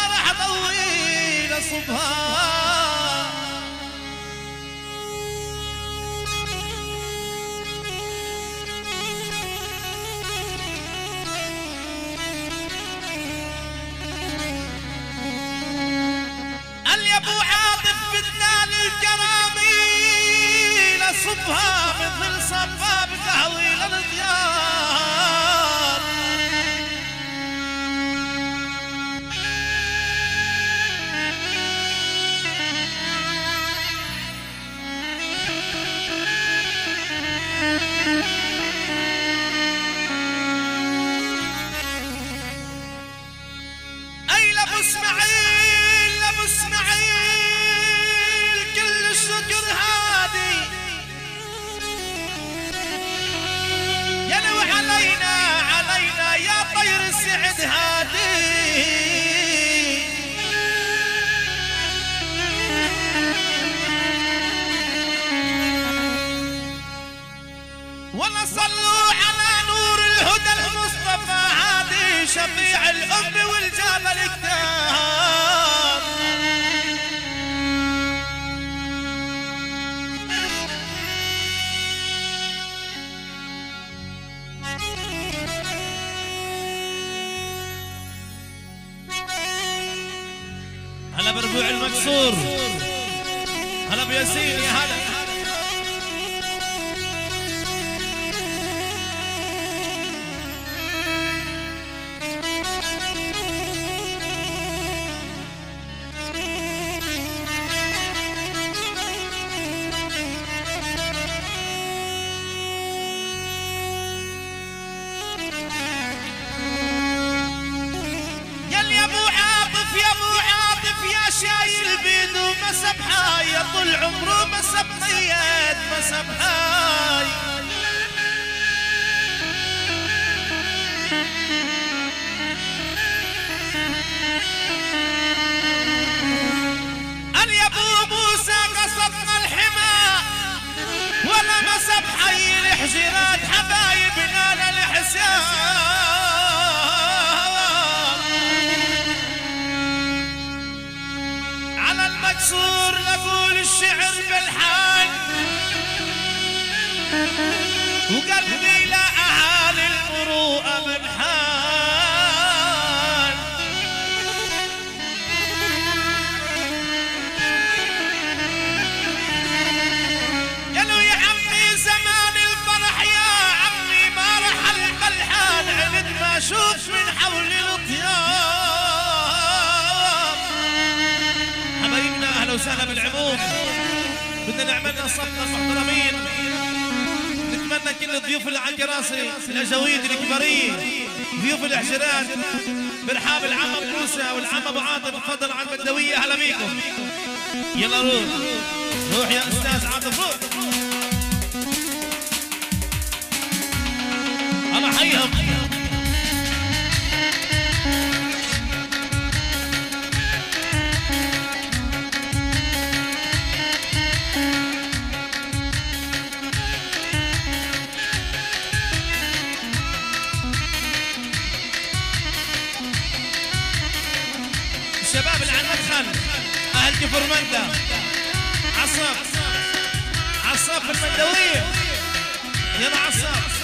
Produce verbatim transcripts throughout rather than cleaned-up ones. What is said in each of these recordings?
راح طويل اصبها. يا ابو عاطف بدنا للكراميل اصبها مثل صباب قهوي للديار. اي لابو اسماعيل لابو اسماعيل كل الشكر هادي يا لو علينا علينا يا طير السعد هادي. والله صلوا على نور الهدى المصطفى هادي شفيع الأم والجبل كتاب. هلا بربوع المكسور، هلا بياسين يا هلا. شايل بيدو مسب حاي طول عمره مسب قياد مسب حاي. قال يا ابو موسى قصدنا الحمى ولا مسب حي الحجرات حبايبنا للحساب. مكسور نقول الشعر بالحال وقلبي لا أهالي المروءة بالحال. قالوا يا عمي زمان الفرح يا عمي ما رحل بالحال عند ما اشوف من حول الطيار. اهلا وسهلا بالعموم، بدنا نعملنا صفقه محترمين. نتمنى كل الضيوف اللي على الكراسي الاجاويد الكباريه ضيوف الاحجرات برحاب العم ابو موسى والعم ابو عاطف تفضلوا على البدويه. اهلا بيكم. يلا روح روح يا استاذ عاطف روح. الله حيهم. الشباب اللي على المدخل اهل كفر منده عصاف عصاف المندويه يلا عصاف.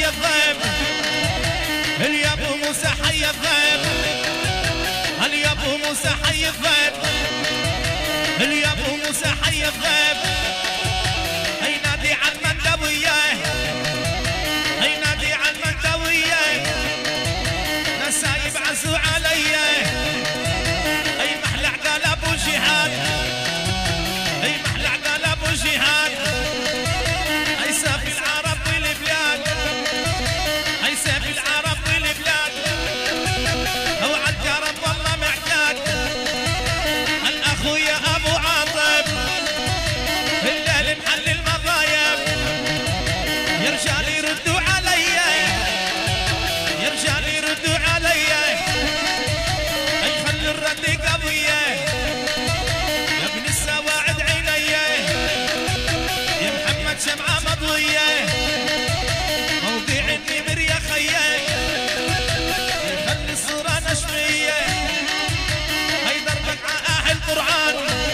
الضيف هل يا ابو موسى حي الضيف هل يا ابو موسى حي الضيف هل يا ابو موسى حي الضيف هي نادي عن من وياه هي نادي عن من وياه نسايب عزو عليا هي محلى عقال ابو جهاد هي محلى عقال ابو جهاد هي سافي العرب والبلاد هي سافي العرب والبلاد هو عالكرم والله معتاد الاخويا ابو عاطف الليل محل المضايب يا رجال يردوا علي يا رجال يردوا علي اي خلي الرد قويه يا ابن السواعد عيني يا محمد شمعه مضويه موقع النمر يا خيه يخلي الصوره نشميه هي ضربك ع اهل قران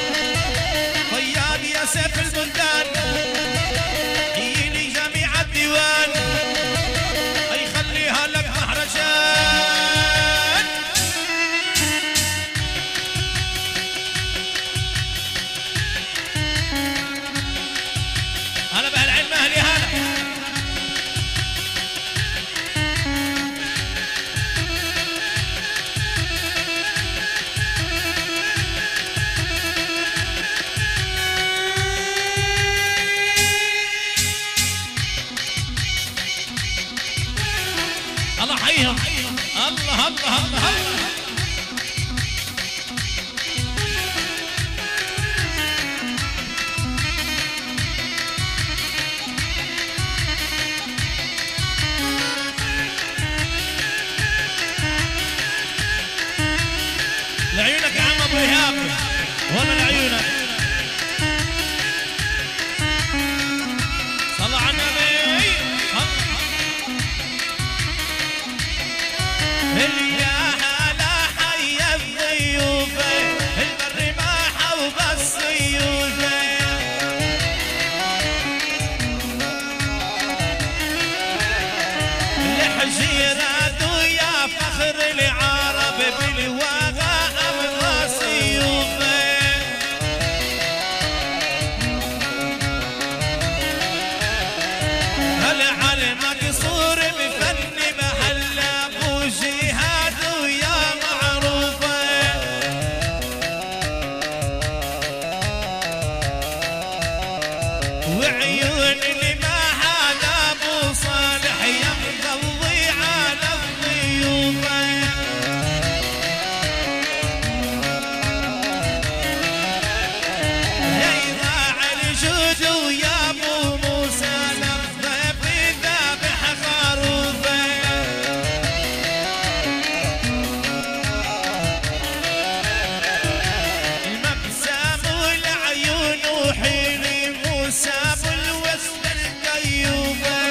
طياب يا سيف البلدان يجيلي جميع الديوان هي خليها لك مهرجان هلا باهل العلم اهلي هلا الله حيهم الله الله الله الله لعيونك يا عم ابو ايهاب والله لعيونك صلوا على النبي يا هلا حي الضيوف البر ما حوب السيوف الحجيرات ويا فخر العرب بالواقع ابغى سيوف العلم مقصور بفن محل ابو جهاد ويا معروفه وعيون اللي ما هذا ابو صالح يمضي على الضيوفه يا ضاع الجود ويا ابو موسى للضيف ذابح خروفه المبسام والعيون وحيني موسى بالوسط الكيوبه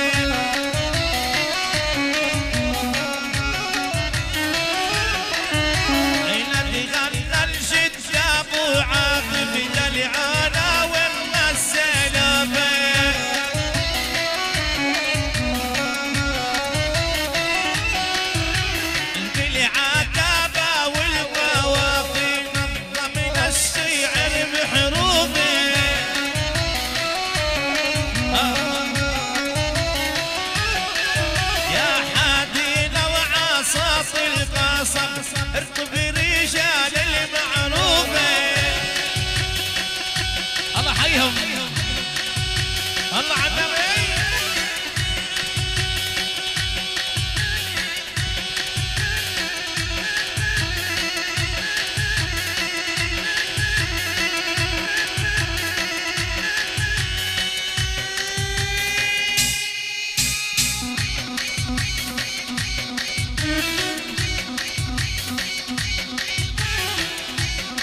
عينك غنى الجد ابو عاطف دلعانه ومثله بالعتابه والقوافي نظم من الشعر بحروفه يا حادي لو عصاص القصب اركب رجال المعروفه الله حيهم الله على النبي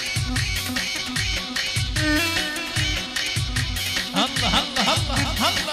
الله الله الله الله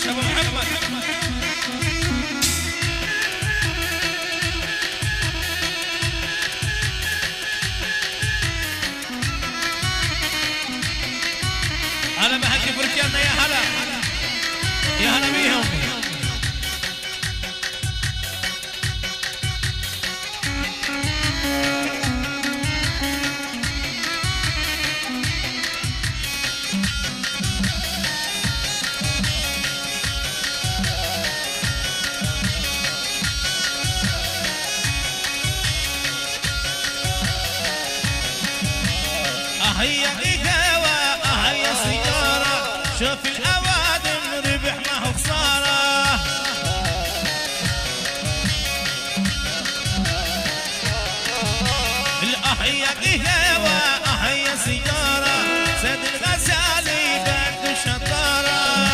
ابو محمد. هلا بحكي برجالنا يا هلا يا هلا بيهم. هيا قهوة هيا سيارة شوف الأوادم ربح ما هو خسارة. هيا قهوة هيا سيارة سيد الغزالي بنت الشطارة.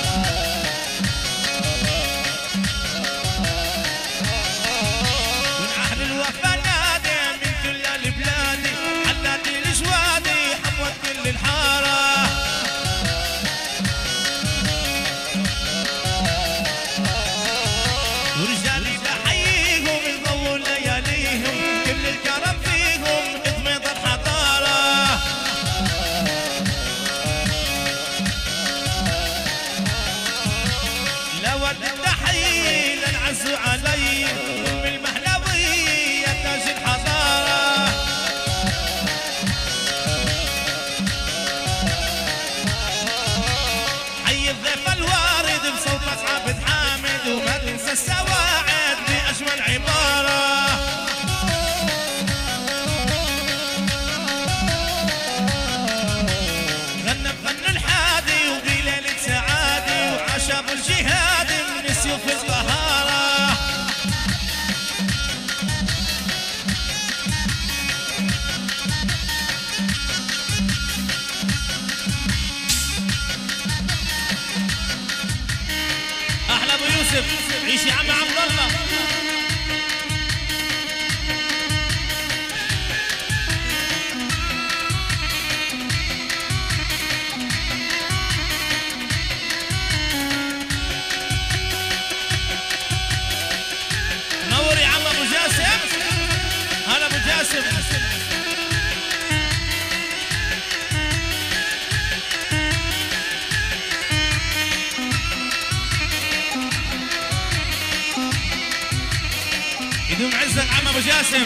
من أهل الوفا نادي من كل البلاد حلت الجوادي حموت كل الحارة. ورجالي بحييهم يضووا لياليهم كل الكرم فيهم اضمض الحضارة. لو التحية للعز علي ام المهلوية تاج الحضارة. حي الضيف الوارد بصوت عابد حامد وما تنسى السواعد بأجمل عبارة. غنى بغن الحادي وبليلة سعادي وعاش ابو الجهاد من سيوف الطهارة. احلى ابو يوسف عيش يا عم عبد الله. نور يا عم ابو جاسم. هلا ابو جاسم. يدوم عزك عم ابو جاسم.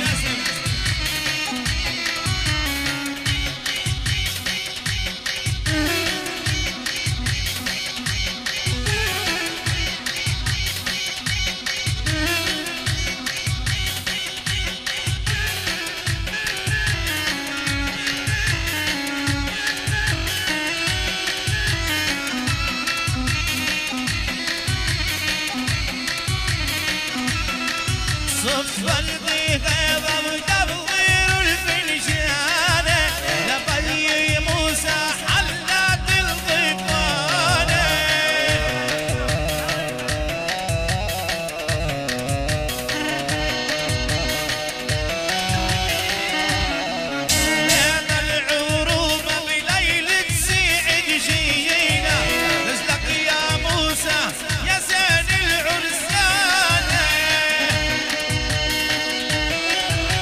صف قلبي غيظة ودور الفنجان لبي موسى حلت الضيفان. لين العروبة بليلة سعد جينا نزلك يا موسى يا زين العرسان.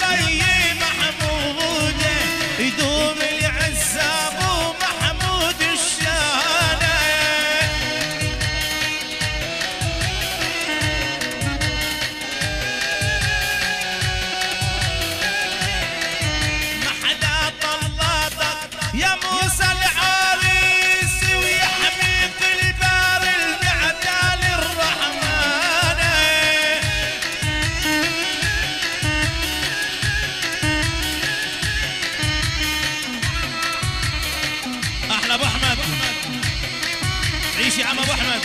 بي محموده يدوم العزة ابو محمود الشانه ما حدا طلاتك يا موسى العريس ويحميك البار المعدال الرحمن احلى ابو احمد عيش يا عم ابو احمد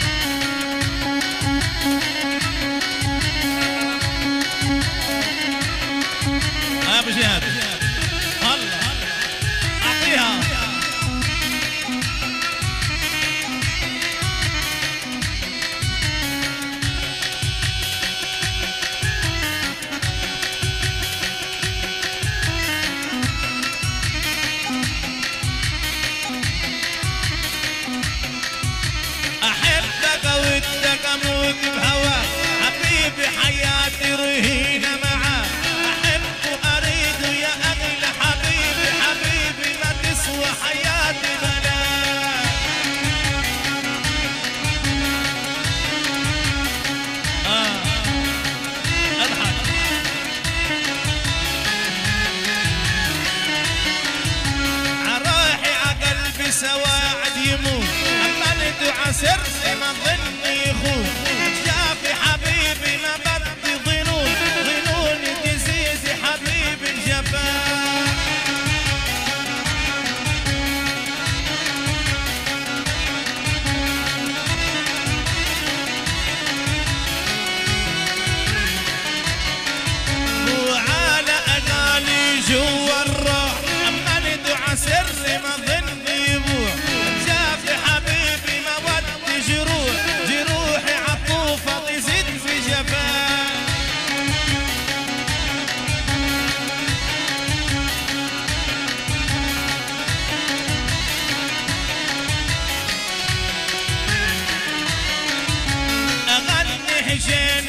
ابو جهاد هلا اعطيها احبك ودك اموت بهواك حبيبي حياتي رهينه معاك احبه اريده يا اغلى حبيبي حبيبي ما تسوى حياتي بلاك اه اضحك عراحي عقلبي سواعد يموت عسر ما ظن يخون شافي حبيبي ما بدي ظنون ظنون تزيد حبيبي الجفاء وعلى اغاني جوا الروح اما ندعى سر ما ظن يبوح شافي حبيبي جروح جروحي عطوفة تزيد في جفاء أغني حجين